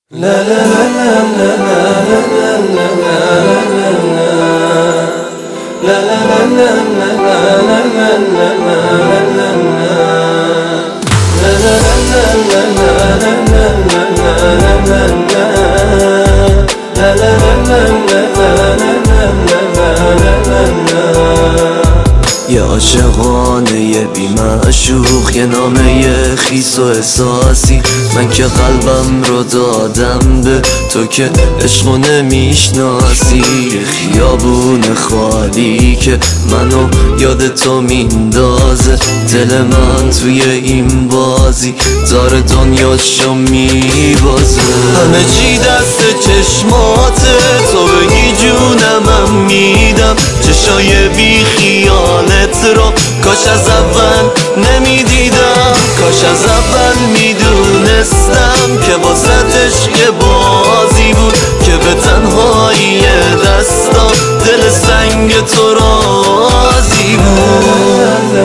یه عاشقانه یه بی‌معشوق، یه نامه خیس و احساسی. من که قلبم رو دادم به تو که عشقو نمیشناسی. یه خیابون خالی که منو یاد تو میندازه. دل من توی این بازی داره دنیاشو میبازه. همه چی دست چشماته، تو بگی جونمم میدم. چشای بی خیالت رو کاش از اول نمیدیدم. کاش از اول میدونستم که واسه عشق بازی بود، که به تنهایی دستا دل سنگ تو راضی بود.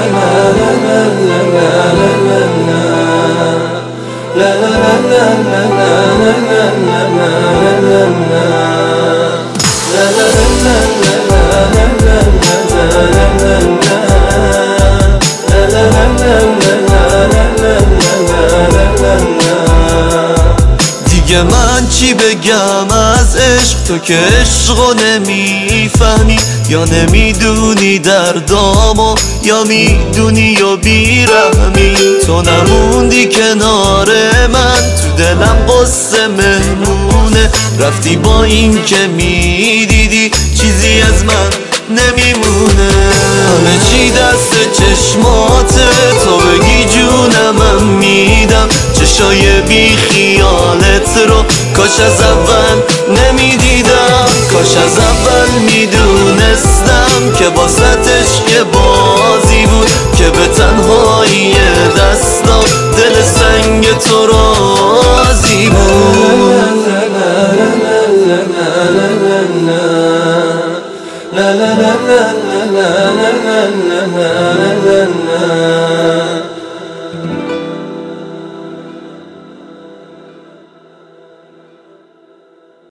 دیگه من چی بگم از عشق، تو که عشقو نمیفهمی یا نمیدونی دردامو، یا میدونی یا بیرحمی. تو نموندی کنار من، تو دلم قصه مهمونه. رفتی با این که میدیدی چیزی از من نمیمونه. همه چی دست چشماته، تو بگی جونمم میدم. چشای بی خیالت رو کاش از اول نمیدیدم. کاش از اول میدونستم که واسه عشق بازی بود، که به تنهایی دستا دل سنگ تو راضی بود. la la la la la la la la la la la la